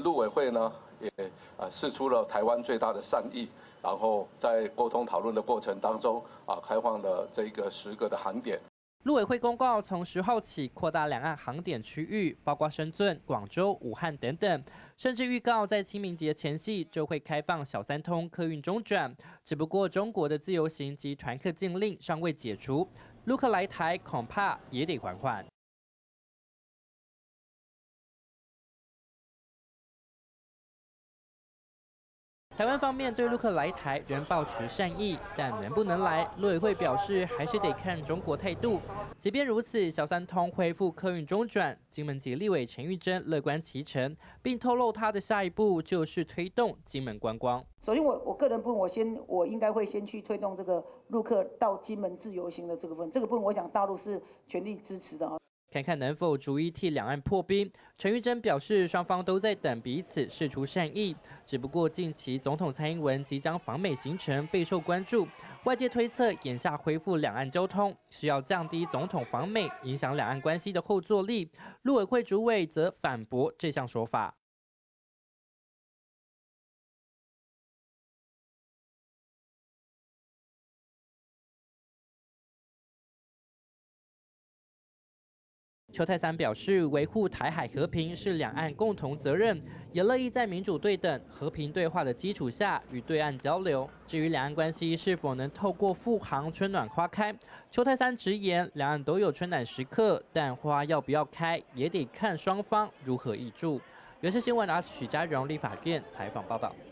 陆委会呢也释出了台湾最大的善意，然后在沟通讨论的过程当中开放了这个10个的航点。 陆委会公告，从10号起扩大两岸航点区域，包括深圳、广州、武汉等等，甚至预告在清明节前夕就会开放小三通客运中转。只不过中国的自由行及团客禁令尚未解除，陆客来台恐怕也得缓缓。台湾方面对陆客来台仍抱持善意，但能不能来，陆委会表示还是得看中国态度。即便如此，小三通恢复客运中转，金门籍立委陈玉珍乐观其成，并透露他的下一步就是推动金门观光。 首先我个人部分，我应该会先去推动这个陆客到金门自由行的这个部分，这个部分我想大陆是全力支持的啊。 看看能否逐一替两岸破冰。陈玉珍表示，双方都在等彼此释出善意，只不过近期总统蔡英文即将访美行程备受关注，外界推测眼下恢复两岸交通是要降低总统访美影响两岸关系的后坐力。陆委会主委则反驳这项说法。邱太三表示，维护台海和平是两岸共同责任，也乐意在民主对等、和平对话的基础下与对岸交流。至于两岸关系是否能透过复航春暖花开，邱太三直言，两岸都有春暖时刻，但花要不要开，也得看双方如何挹注。原视新闻许家荣立法院采访报道。